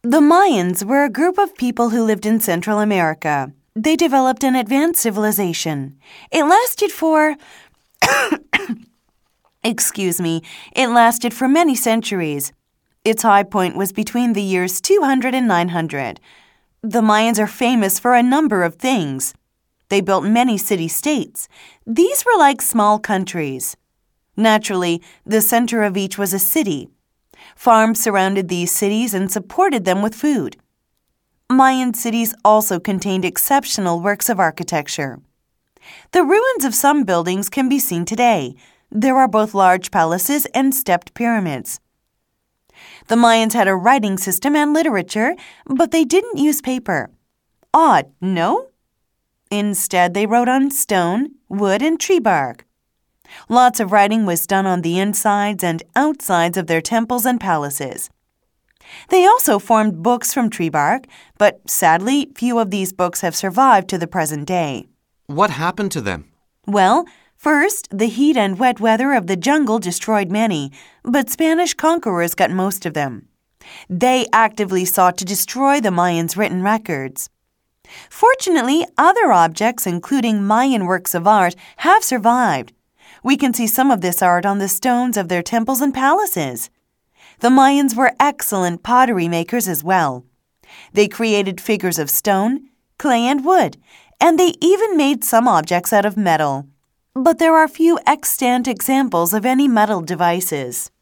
The Mayans were a group of people who lived in Central America. They developed an advanced civilization. It lasted for It lasted for many centuries. Its high point was between the years 200 and 900. The Mayans are famous for a number of things. They built many city-states. These were like small countries. Naturally, the center of each was a city. Farms surrounded these cities and supported them with food. Mayan cities also contained exceptional works of architecture. The ruins of some buildings can be seen today. There are both large palaces and stepped pyramids. The Mayans had a writing system and literature, but they didn't use paper. Odd, no? Instead, they wrote on stone, wood, and tree bark. Lots of writing was done on the insides and outsides of their temples and palaces. They also formed books from tree bark, but sadly, few of these books have survived to the present day. What happened to them? Well, first, the heat and wet weather of the jungle destroyed many, but Spanish conquerors got most of them. They actively sought to destroy the Mayans' written records. Fortunately, other objects, including Mayan works of art, have survived. We can see some of this art on the stones of their temples and palaces. The Mayans were excellent pottery makers as well. They created figures of stone, clay, and wood, and they even made some objects out of metal. But there are few extant examples of any metal devices.